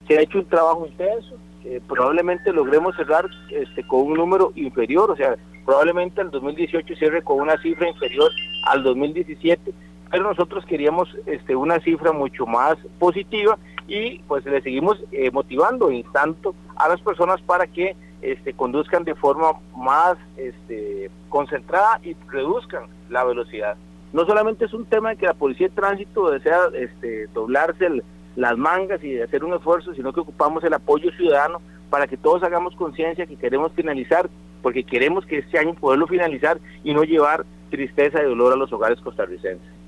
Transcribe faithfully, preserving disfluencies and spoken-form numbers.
se ha hecho un trabajo intenso, eh, probablemente logremos cerrar este, con un número inferior, o sea, probablemente el dos mil dieciocho cierre con una cifra inferior al dos mil diecisiete, pero nosotros queríamos este, una cifra mucho más positiva y pues le seguimos eh, motivando, instando a las personas para que este, conduzcan de forma más este, concentrada y reduzcan la velocidad. No solamente es un tema de que la policía de tránsito desea este, doblarse el, las mangas y hacer un esfuerzo, sino que ocupamos el apoyo ciudadano para que todos hagamos conciencia que queremos finalizar, porque queremos que este año poderlo finalizar y no llevar tristeza y dolor a los hogares costarricenses.